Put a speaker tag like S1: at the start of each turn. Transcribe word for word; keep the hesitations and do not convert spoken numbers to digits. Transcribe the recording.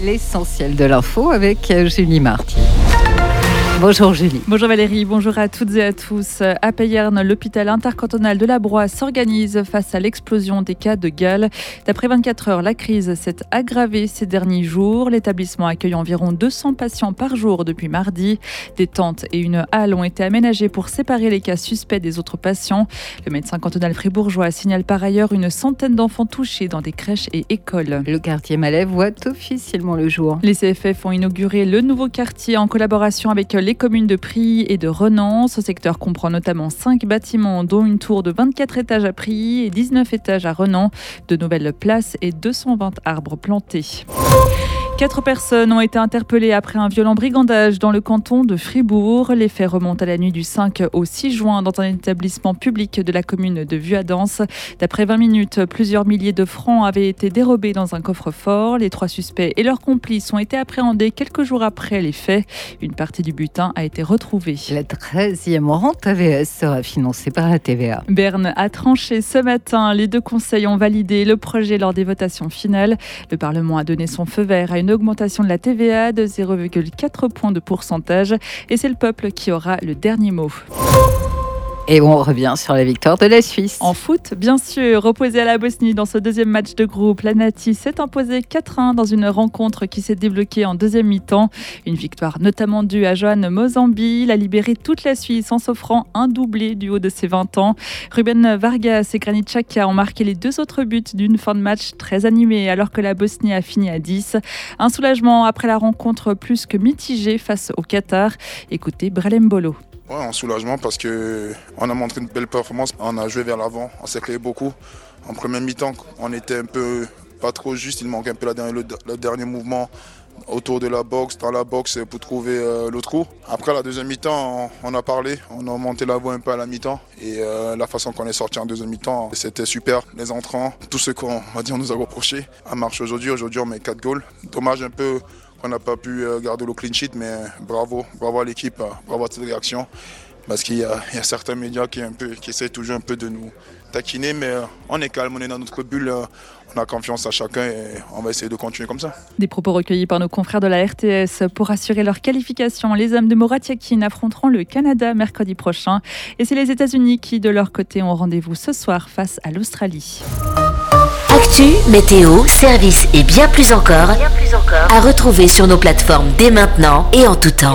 S1: L'essentiel de l'info avec Julie Marty. Bonjour Julie.
S2: Bonjour Valérie, bonjour à toutes et à tous. À Payerne, l'hôpital intercantonal de la Broye s'organise face à l'explosion des cas de gale. D'après vingt-quatre heures, la crise s'est aggravée ces derniers jours. L'établissement accueille environ deux cents patients par jour depuis mardi. Des tentes et une halle ont été aménagées pour séparer les cas suspects des autres patients. Le médecin cantonal fribourgeois signale par ailleurs une centaine d'enfants touchés dans des crèches et écoles.
S1: Le quartier Malais voit officiellement le jour.
S2: Les C F F ont inauguré le nouveau quartier en collaboration avec les communes de Prilly et de Renan. Ce secteur comprend notamment cinq bâtiments, dont une tour de vingt-quatre étages à Prilly et dix-neuf étages à Renan. De nouvelles places et deux cent vingt arbres plantés. Quatre personnes ont été interpellées après un violent brigandage dans le canton de Fribourg. Les faits remontent à la nuit du cinq au six juin dans un établissement public de la commune de Vuadens. D'après vingt minutes, plusieurs milliers de francs avaient été dérobés dans un coffre-fort. Les trois suspects et leurs complices ont été appréhendés quelques jours après les faits. Une partie du butin a été retrouvée.
S1: La treizième rente A V S sera financée par la T V A.
S2: Berne a tranché ce matin. Les deux conseils ont validé le projet lors des votations finales. Le Parlement a donné son feu vert à une augmentation de la T V A de zéro virgule quatre points de pourcentage. Et c'est le peuple qui aura le dernier mot.
S1: Et on revient sur la victoire de la Suisse.
S2: En foot, bien sûr, opposée à la Bosnie dans ce deuxième match de groupe, la Nati s'est imposée quatre un dans une rencontre qui s'est débloquée en deuxième mi-temps. Une victoire notamment due à Johan Mozambi. Il a libéré toute la Suisse en s'offrant un doublé du haut de ses vingt ans. Ruben Vargas et Granit Xhaka ont marqué les deux autres buts d'une fin de match très animée alors que la Bosnie a fini à dix. Un soulagement après la rencontre plus que mitigée face au Qatar. Écoutez Brelem Bolo.
S3: Ouais, un soulagement parce qu'on a montré une belle performance, on a joué vers l'avant, on s'est créé beaucoup. En première mi-temps, on était un peu pas trop juste, il manquait un peu la dernière, le, le dernier mouvement autour de la boxe, dans la boxe pour trouver euh, le trou. Après la deuxième mi-temps, on, on a parlé, on a monté la voix un peu à la mi-temps et euh, la façon qu'on est sorti en deuxième mi-temps, c'était super. Les entrants, tout ce qu'on va dire, on nous a reproché à marche aujourd'hui. Aujourd'hui, on met quatre goals. Dommage un peu qu'on n'a pas pu garder le clean sheet, mais bravo, bravo à l'équipe, bravo à cette réaction. Parce qu'il y a, il y a certains médias qui, un peu, qui essaient toujours un peu de nous taquiner, mais on est calme, on est dans notre bulle, on a confiance à chacun et on va essayer de continuer comme ça.
S2: Des propos recueillis par nos confrères de la R T S. Pour assurer leur qualification, les hommes de Murat Yakin affronteront le Canada mercredi prochain. Et c'est les États-Unis qui, de leur côté, ont rendez-vous ce soir face à l'Australie.
S4: Actu, météo, services et bien plus encore, bien plus encore à retrouver sur nos plateformes dès maintenant et en tout temps.